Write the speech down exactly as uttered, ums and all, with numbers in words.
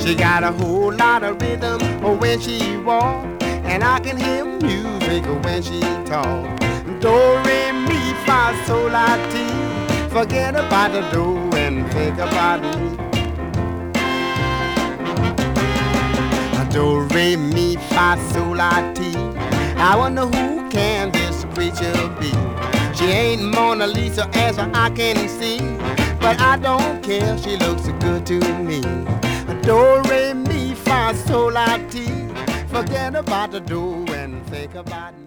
She got a whole lot of rhythm when she walk, and I can hear music when she talk. Do, re, mi, fa, sol, la, ti. Forget about the do and think about me. Do, re, mi, fa, sol, la, ti. I wonder who can this preacher be? She ain't Mona Lisa as I can see, but I don't care, she looks good to me. Do, re, mi, fa, sol, la, ti. Forget about the do and think about me.